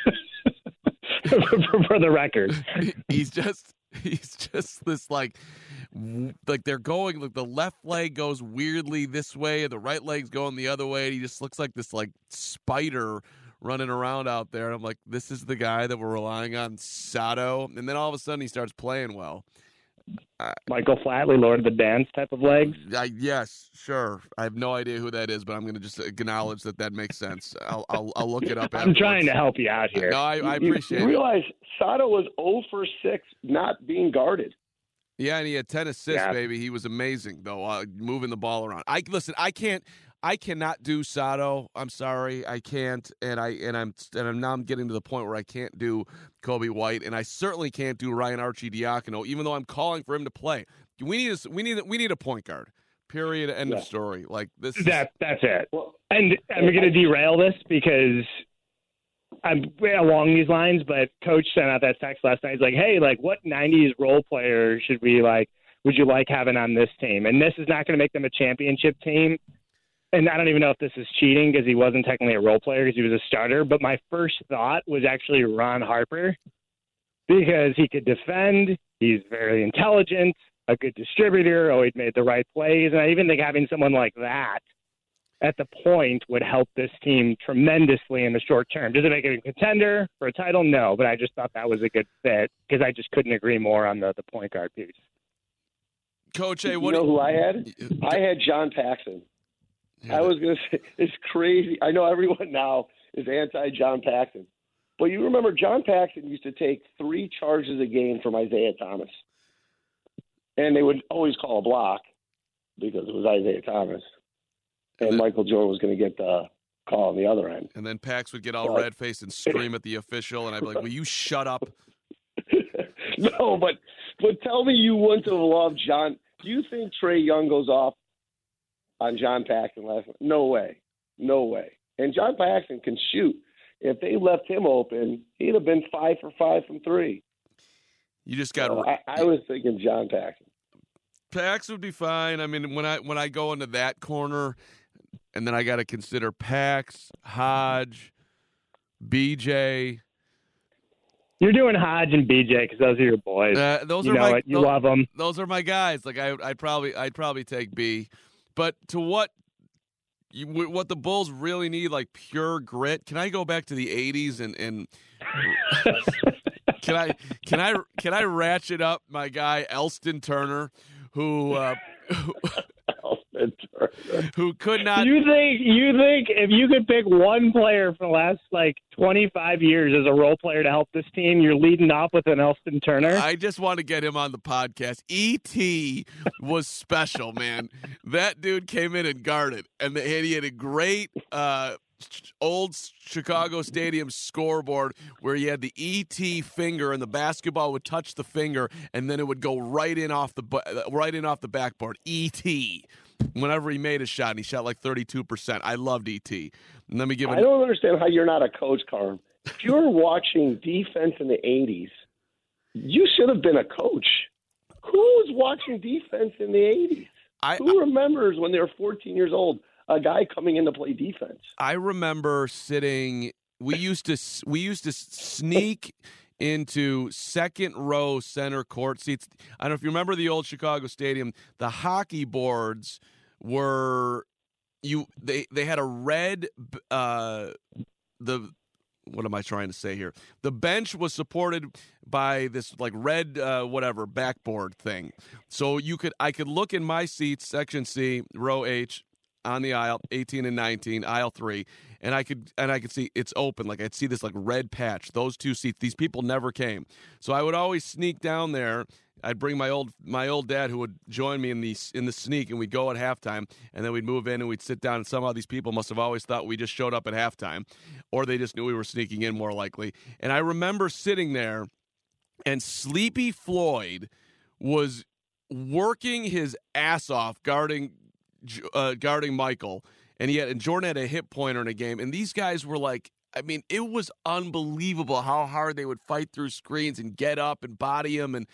for, for the record. He's just he's just this like like they're going like the left leg goes weirdly this way, the right leg's going the other way, and he just looks like this like spider running around out there. And I'm like, this is the guy that we're relying on, Sato. And then all of a sudden he starts playing well. Uh, Michael Flatley, Lord of the Dance type of legs? I, yes, sure. I have no idea who that is, but I'm going to just acknowledge that that makes sense. I'll I'll, I'll look it up afterwards. I'm trying to help you out here. No, I, I appreciate you, you it. You realize Sato was zero for six not being guarded. Yeah, and he had ten assists, yeah. baby. He was amazing, though, uh, moving the ball around. I listen. I can't. I cannot do Sato. I'm sorry, I can't. And I and I'm and I'm now I'm getting to the point where I can't do Kobe White, and I certainly can't do Ryan Arcidiacono, even though I'm calling for him to play. We need a, we need we need a point guard. Period. End yeah. of story. Like this. That that's it. Well, and I'm going to derail this because I'm along these lines. But Coach sent out that text last night. He's like, "Hey, like, what nineties role player should we like? Would you like having on this team?" And this is not going to make them a championship team. And I don't even know if this is cheating because he wasn't technically a role player because he was a starter. But my first thought was actually Ron Harper, because he could defend. He's very intelligent, a good distributor, always made the right plays. And I even think having someone like that at the point would help this team tremendously in the short term. Does it make it a contender for a title? No, but I just thought that was a good fit because I just couldn't agree more on the, the point guard piece. Coach, hey, what you know do who I had? I had John Paxson. I was going to say, it's crazy. I know everyone now is anti-John Paxson. But you remember John Paxson used to take three charges a game from Isaiah Thomas. And they would always call a block because it was Isaiah Thomas. And, and then, Michael Jordan was going to get the call on the other end. And then Pax would get all but, red-faced and scream at the official, and I'd be like, will you shut up? No, but but tell me you wouldn't have loved John. Do you think Trae Young goes off on John Paxson last night? No way. No way. And John Paxson can shoot. If they left him open, he'd have been five for five from three. You just got. So I, I was thinking John Paxson. Pax would be fine. I mean, when I when I go into that corner, and then I got to consider Pax, Hodge, B J. You're doing Hodge and B J because those are your boys. Uh, those you are know my. it. You those, love them. Those are my guys. Like I, I'd probably, I'd probably take B. But to what, you, what the Bulls really need, like pure grit. Can I go back to the eighties and and can I can I can I ratchet up my guy Elston Turner, who uh, who, Elston Turner. who could not. You think you think if you could pick one player for the last like twenty-five years as a role player to help this team, you're leading off with an Elston Turner? I just want to get him on the podcast. E T was special, man. That dude came in and guarded, and, the, and he had a great uh, old Chicago Stadium scoreboard where you had the E T finger, and the basketball would touch the finger, and then it would go right in off the right in off the backboard. E T. Whenever he made a shot, and he shot like thirty-two percent. I loved E T. And let me give. I don't understand how you're not a coach, Carm. If you were watching defense in the eighties, you should have been a coach. Who was watching defense in the eighties? I, Who remembers when they were fourteen years old, a guy coming in to play defense? I remember sitting. We used to we used to sneak into second row center court seats. I don't know if you remember the old Chicago Stadium. The hockey boards were you. They they had a red. Uh, the what am I trying to say here? The bench was supported by this like red uh, whatever backboard thing. So you could I could look in my seats, section C, row H, on the aisle, eighteen and nineteen, aisle three, and I could and I could see it's open. Like I'd see this like red patch. Those two seats, these people never came. So I would always sneak down there. I'd bring my old my old dad who would join me in the in the sneak, and we'd go at halftime, and then we'd move in and we'd sit down. And somehow these people must have always thought we just showed up at halftime, or they just knew we were sneaking in more likely. And I remember sitting there, and Sleepy Floyd was working his ass off guarding. Uh, guarding Michael, and he had and Jordan had a hit pointer in a game, and these guys were like, I mean, it was unbelievable how hard they would fight through screens and get up and body him, and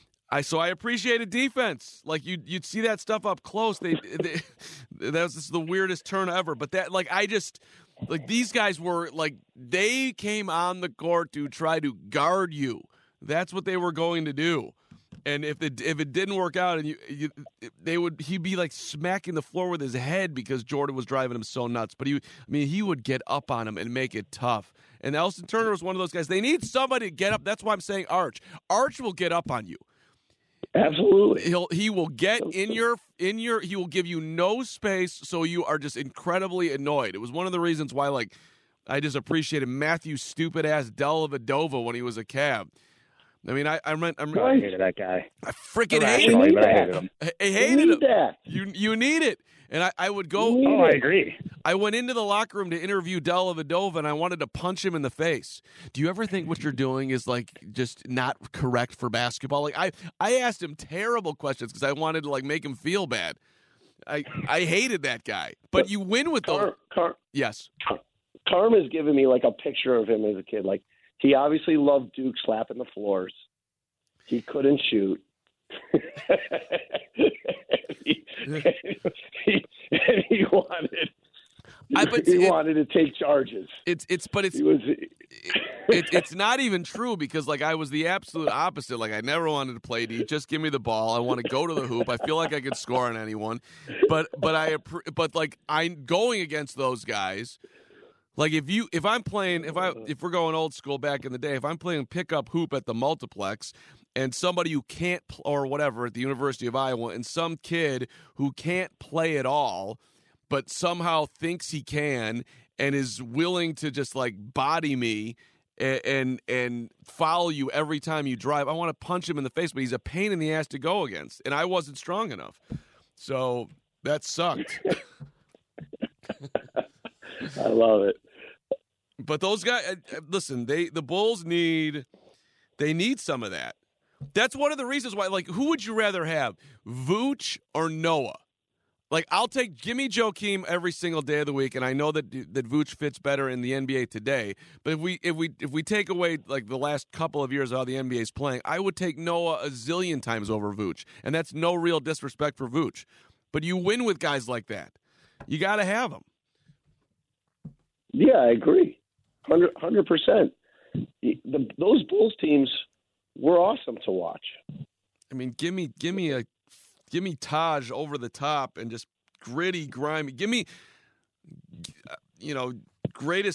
I so I appreciated defense. Like you, you'd see that stuff up close. They, they that was just the weirdest turn ever. But that, like, I just like these guys were like they came on the court to try to guard you. That's what they were going to do. And if it if it didn't work out, and you, you, they would he'd be like smacking the floor with his head because Jordan was driving him so nuts. But he, I mean, he would get up on him and make it tough. And Elston Turner was one of those guys. They need somebody to get up. That's why I'm saying Arch. Arch will get up on you. Absolutely. He'll he will get in your in your. He will give you no space, so you are just incredibly annoyed. It was one of the reasons why, like, I just appreciated Matthew stupid ass Dellavedova when he was a Cab. I mean, I I, meant, I, meant, I hated that guy. I freaking hated him. him. I hated him. I, I hated you him. That. You you need it, and I, I would go. Oh, I agree. I went into the locker room to interview Dellavedova, and I wanted to punch him in the face. Do you ever think what you're doing is like just not correct for basketball? Like I I asked him terrible questions because I wanted to like make him feel bad. I I hated that guy, but, but you win with those. Car, Car, yes. Carm has given me like a picture of him as a kid. Like he obviously loved Duke slapping the floors. He couldn't shoot. he, he, and he wanted. I, but he it, wanted to take charges. It's it's but it's he was, it, it, it's not even true because like I was the absolute opposite. Like I never wanted to play D. Just give me the ball. I want to go to the hoop. I feel like I could score on anyone. But but I but like I'm going against those guys. Like if you if I'm playing if I if we're going old school back in the day, if I'm playing pickup hoop at the multiplex and somebody who can't or whatever at the University of Iowa and some kid who can't play at all but somehow thinks he can and is willing to just like body me and and, and foul you every time you drive, I want to punch him in the face, but he's a pain in the ass to go against, and I wasn't strong enough. So that sucked. I love it. But those guys, listen, they the Bulls need they need some of that. That's one of the reasons why, like, who would you rather have, Vooch or Noah? Like, I'll take Jimmy Joakim every single day of the week, and I know that that Vooch fits better in the N B A today. But if we if we if we take away like the last couple of years of how the N B A is playing, I would take Noah a zillion times over Vooch, and that's no real disrespect for Vooch. But you win with guys like that. You got to have them. Yeah, I agree, hundred percent. The those Bulls teams were awesome to watch. I mean, give me give me a. Give me Taj over the top and just gritty, grimy. Give me, you know, greatest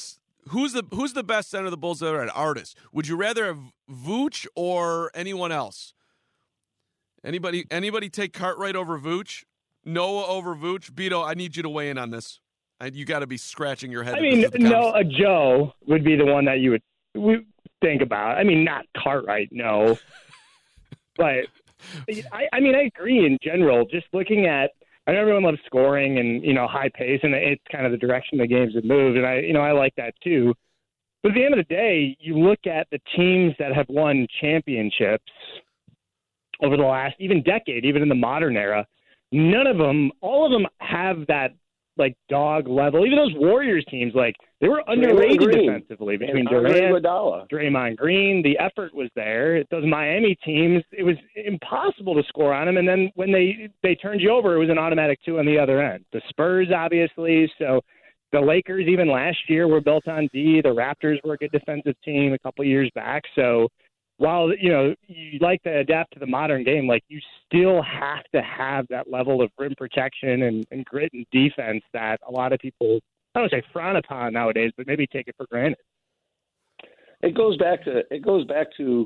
who's the who's the best center the Bulls ever had? Artis. Would you rather have Vooch or anyone else? Anybody anybody take Cartwright over Vooch? Noah over Vooch? Beto, I need you to weigh in on this. I, you got to be scratching your head. I mean, no, a Joe would be the one that you would, would think about. I mean, not Cartwright, no. But, I, I mean, I agree in general. Just looking at, I know everyone loves scoring and, you know, high pace, and it's kind of the direction the games have moved, and I, you know, I like that too. But at the end of the day, you look at the teams that have won championships over the last even decade, even in the modern era, none of them, all of them have that, like, dog level. Even those Warriors teams, like, they were underrated defensively between Durant, Draymond Green. The effort was there. Those Miami teams, it was impossible to score on them. And then when they, they turned you over, it was an automatic two on the other end. The Spurs, obviously. So the Lakers, even last year, were built on D. The Raptors were a good defensive team a couple years back. So while, you know, you like to adapt to the modern game, like, you still have to have that level of rim protection and, and grit and defense that a lot of people, I don't say frown upon nowadays, but maybe take it for granted. It goes back to it goes back to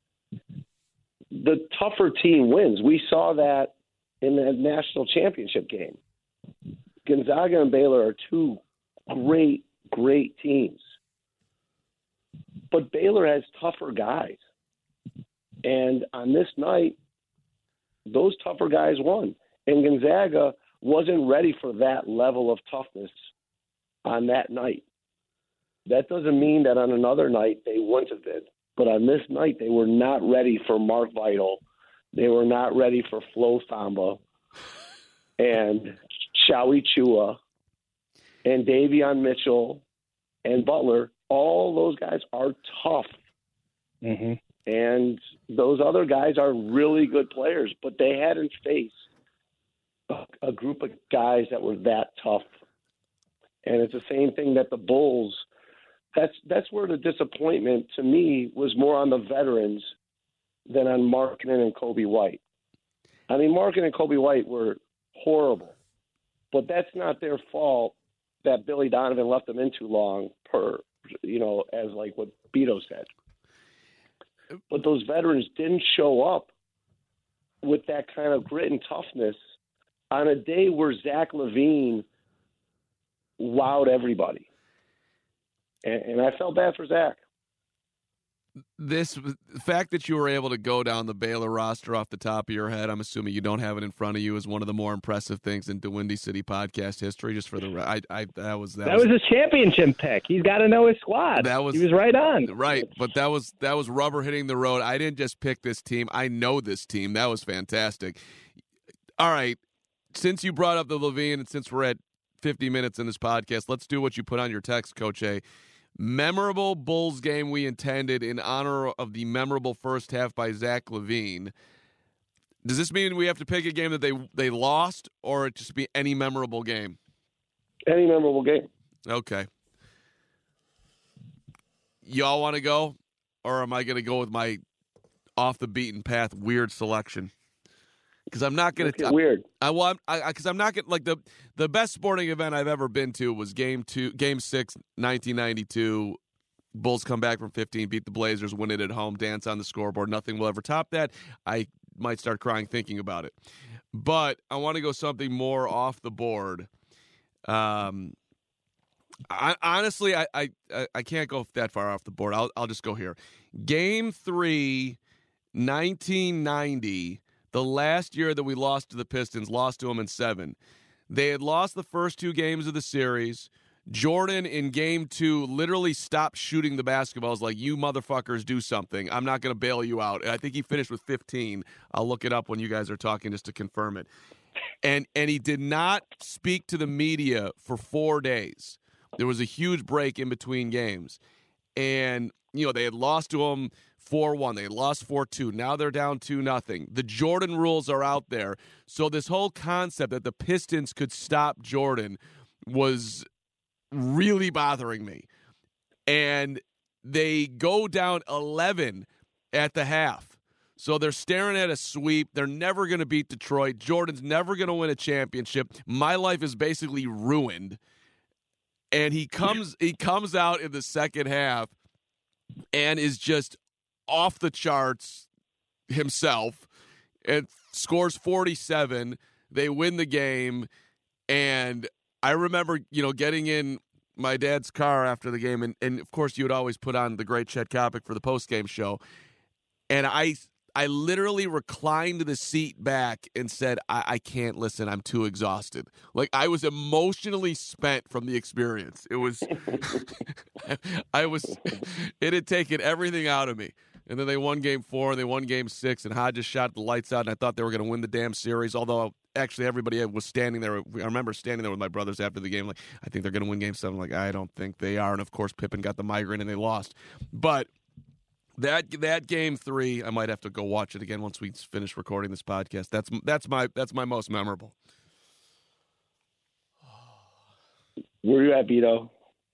the tougher team wins. We saw that in the national championship game. Gonzaga and Baylor are two great, great teams. But Baylor has tougher guys. And on this night, those tougher guys won. And Gonzaga wasn't ready for that level of toughness on that night. That doesn't mean that on another night they wouldn't have been. But on this night, they were not ready for Mark Vital. They were not ready for Flo Thamba and Shawi Chua and Davion Mitchell and Butler. All those guys are tough. Mm-hmm. And those other guys are really good players, but they hadn't faced a, a group of guys that were that tough. And it's the same thing that the Bulls, that's that's where the disappointment to me was more on the veterans than on Markkanen and Kobe White. I mean, Markkanen and Kobe White were horrible, but that's not their fault that Billy Donovan left them in too long, per, you know, as like what Beto said. But those veterans didn't show up with that kind of grit and toughness on a day where Zach LaVine wowed everybody. And, and I felt bad for Zach. This the fact that you were able to go down the Baylor roster off the top of your head, I'm assuming you don't have it in front of you, is one of the more impressive things in the Windy City podcast history. Just for the, I, I that was that, that was, was his championship pick. He's got to know his squad. That was he was right on. Right, but that was that was rubber hitting the road. I didn't just pick this team. I know this team. That was fantastic. All right, since you brought up the LaVine, and since we're at fifty minutes in this podcast, let's do what you put on your text, Coach A. Memorable Bulls game we intended in honor of the memorable first half by Zach LaVine. Does this mean we have to pick a game that they they lost, or it just be any memorable game? Any memorable game. Okay. Y'all want to go, or am I going to go with my off the beaten path weird selection? Because I'm not going to weird. I want I because I'm not going like the the best sporting event I've ever been to was game two, game six, nineteen ninety-two. Bulls come back from fifteen, beat the Blazers, win it at home, dance on the scoreboard. Nothing will ever top that. I might start crying thinking about it. But I want to go something more off the board. Um, I, honestly, I, I I can't go that far off the board. I'll I'll just go here. Game three, nineteen ninety. The last year that we lost to the Pistons, lost to them in seven. They had lost the first two games of the series. Jordan in game two literally stopped shooting the basketballs like, you motherfuckers do something. I'm not going to bail you out. And I think he finished with fifteen. I'll look it up when you guys are talking just to confirm it. And and he did not speak to the media for four days. There was a huge break in between games. And, you know, they had lost to him four one. They had lost four two. Now they're down two nothing. The Jordan rules are out there. So this whole concept that the Pistons could stop Jordan was really bothering me. And they go down eleven at the half. So they're staring at a sweep. They're never going to beat Detroit. Jordan's never going to win a championship. My life is basically ruined. And he comes he comes out in the second half and is just off the charts himself and scores forty-seven. They win the game. And I remember, you know, getting in my dad's car after the game. And, and of course, you would always put on the great Chet Kopic for the postgame show. And I I literally reclined the seat back and said, I, I can't listen. I'm too exhausted. Like, I was emotionally spent from the experience. It was, I was, it had taken everything out of me. And then they won game four and they won game six, and Hodges shot the lights out, and I thought they were going to win the damn series, although actually everybody was standing there. I remember standing there with my brothers after the game, like, I think they're going to win game seven. Like, I don't think they are. And, of course, Pippen got the migraine and they lost. But That that game three, I might have to go watch it again once we finish recording this podcast. That's that's my that's my most memorable. Where you at, Beto?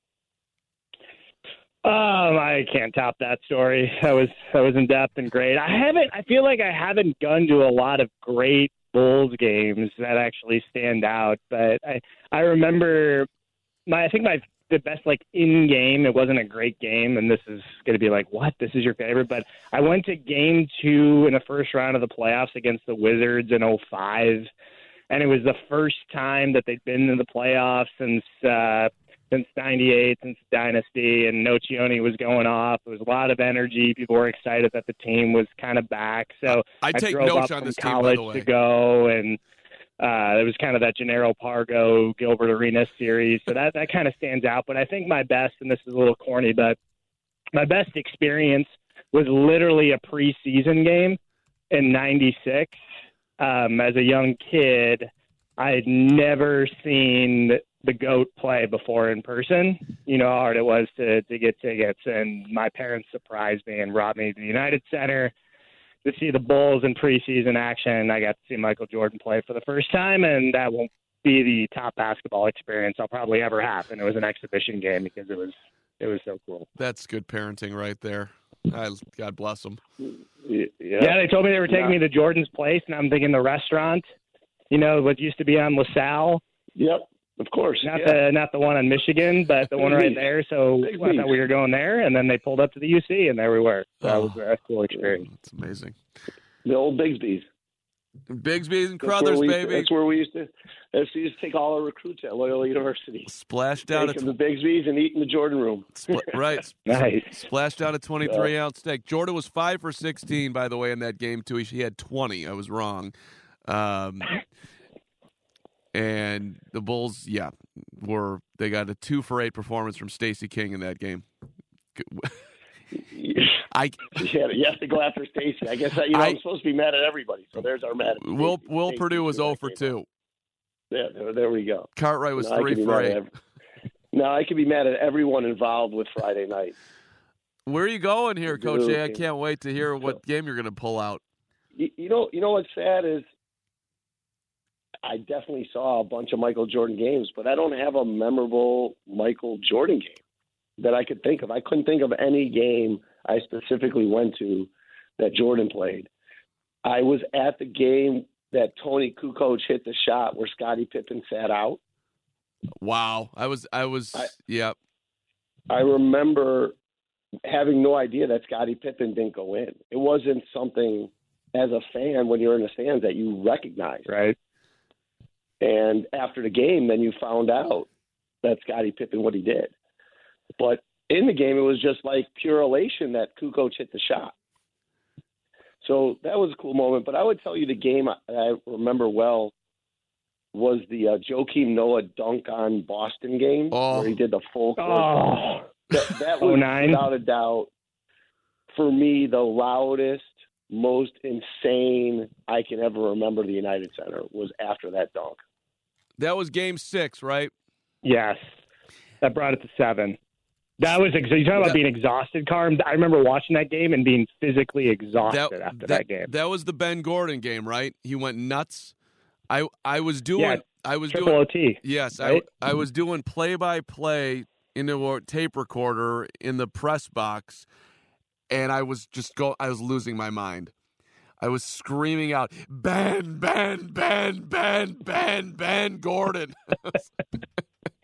Um, I can't top that story. That was that was in depth and great. I haven't. I feel like I haven't gone to a lot of great Bulls games that actually stand out. But I I remember my I think my. the best like in game. It wasn't a great game, and this is going to be like, what? This is your favorite? But I went to game two in the first round of the playoffs against the Wizards in oh five, and it was the first time that they'd been in the playoffs since uh, since ninety-eight, since Dynasty, and Nocioni was going off. There was a lot of energy. People were excited that the team was kind of back. So I, I take drove notes up on from this college team, by the way. to go, and Uh, it was kind of that Gennaro Pargo, Gilbert Arenas series. So that, that kind of stands out. But I think my best, and this is a little corny, but my best experience was literally a preseason game in ninety-six. Um, as a young kid, I had never seen the GOAT play before in person. You know how hard it was to, to get tickets. And my parents surprised me and brought me to the United Center to see the Bulls in preseason action. I got to see Michael Jordan play for the first time, and that won't be the top basketball experience I'll probably ever have. And it was an exhibition game because it was it was so cool. That's good parenting right there. I, God bless them. Yeah. yeah, they told me they were taking Yeah. me to Jordan's place, and I'm thinking the restaurant, you know, what used to be on LaSalle. Yep, of course. Not yeah. the not the one on Michigan, but the one right there. So Big I thought we were going there, and then they pulled up to the U C, and there we were. So that was a cool experience. It's amazing. The old Bigsby's. Bigsby's and That's where Crothers, we- baby. That's where we used to. That's we used to take all our recruits at Loyola University. Splashed down Take at them to Bigsby's and eat in the Jordan room. Spl- right. Nice. Splashed down a twenty-three ounce steak. Jordan was five for sixteen, by the way, in that game too. He, he had twenty. I was wrong. Um, and the Bulls, yeah, were they got a two for eight performance from Stacey King in that game. I Yeah, you have to go after Stacey. I guess you know, I- I'm supposed to be mad at everybody, so there's our mad. At Will Stacey. Will Stacey Purdue was threw zero that for game two. out. Yeah, there, there we go. Cartwright was No, I three could be for mad at eight. every- No, I could be mad at everyone involved with Friday night. Where are you going here, Coach A? I Blue. can't wait to hear what game you're going to pull out. You, you know, you know what's sad is I definitely saw a bunch of Michael Jordan games, but I don't have a memorable Michael Jordan game that I could think of. I couldn't think of any game I specifically went to that Jordan played. I was at the game that Tony Kukoc hit the shot where Scottie Pippen sat out. Wow, I was, I was, I- yeah. I remember having no idea that Scottie Pippen didn't go in. It wasn't something as a fan when you're in the stands that you recognize. Right. And after the game, then you found out that Scottie Pippen, what he did. But in the game, it was just like pure elation that Kukoc hit the shot. So that was a cool moment. But I would tell you the game I, I remember well was the uh, Joakim Noah dunk on Boston game Oh. where he did the full court. Oh, That, that was, oh nine. without a doubt, for me, the loudest, most insane I can ever remember the United Center was after that dunk. That was game six, right? Yes. That brought it to seven. That was, ex- you talking about That- being exhausted, Carm? I remember watching that game and being physically exhausted That, after that, that, game. that was the Ben Gordon game, right? He went nuts. I I was doing Yeah, I was Triple doing O T. yes, right? I I was doing play by play into a tape recorder in the press box, and I was just go I was losing my mind. I was screaming out, Ben, Ben, Ben, Ben, Ben, Ben Gordon.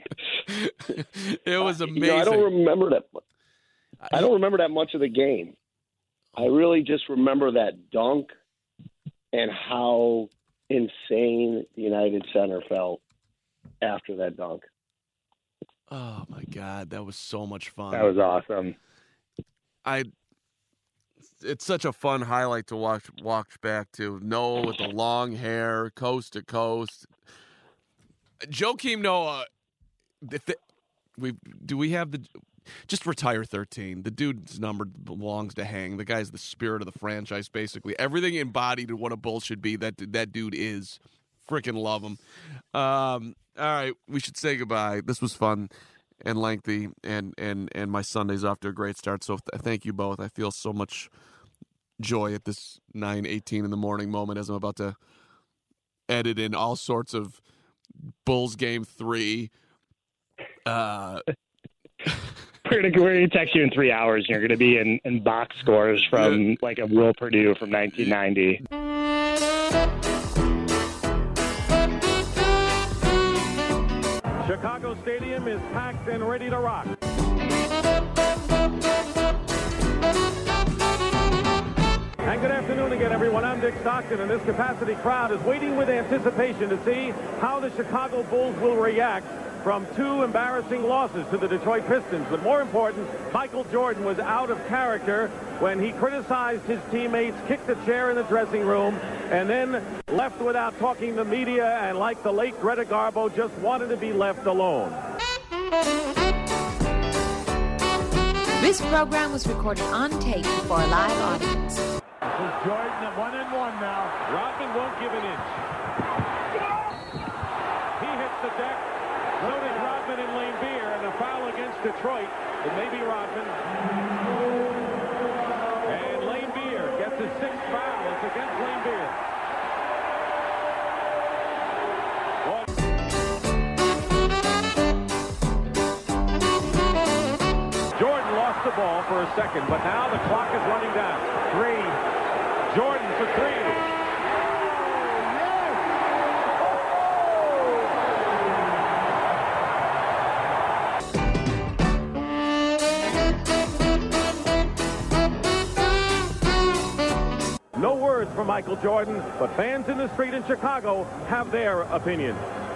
It was amazing. You know, I don't remember that. I don't remember that much of the game. I really just remember that dunk and how insane the United Center felt after that dunk. Oh my God, that was so much fun. That was awesome. I. It's such a fun highlight to watch watch back to. Noah with the long hair, coast to coast. Joakim Noah. If the, we do we have the just retire thirteen. The dude's number belongs to hang. The guy's the spirit of the franchise. Basically, everything embodied in what a Bull should be. That that dude is. Freaking love him. Um, all right, we should say goodbye. This was fun and lengthy, and and and my Sunday's off to a great start. So th- thank you both. I feel so much joy at this nine eighteen in the morning moment as I'm about to edit in all sorts of Bulls game three. Uh, We're gonna, we're gonna text you in three hours, and you're gonna be in, in box scores from yeah. like a Will Purdue from nineteen ninety. Chicago Stadium is packed and ready to rock. And good afternoon again, everyone. I'm Dick Stockton, and this capacity crowd is waiting with anticipation to see how the Chicago Bulls will react from two embarrassing losses to the Detroit Pistons. But more important, Michael Jordan was out of character when he criticized his teammates, kicked a chair in the dressing room, and then left without talking to the media, and like the late Greta Garbo, just wanted to be left alone. This program was recorded on tape for a live audience. This is Jordan at one and one now. Rodman won't give an inch. He hits the deck. So did Rodman and Lane Beer, and a foul against Detroit. It may be Rodman. And Lane Beer gets his sixth foul. It's against Lane Beer. Jordan lost the ball for a second, but now the clock is running down. Three. Jordan for three. No words from Michael Jordan, but fans in the street in Chicago have their opinion.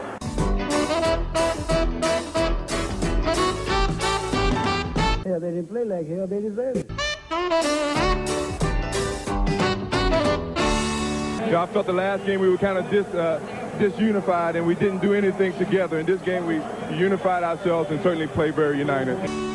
Yeah, they didn't play like hell. They deserve it. You know, I felt the last game we were kind of dis, uh, disunified, and we didn't do anything together. In this game, we unified ourselves and certainly played very united.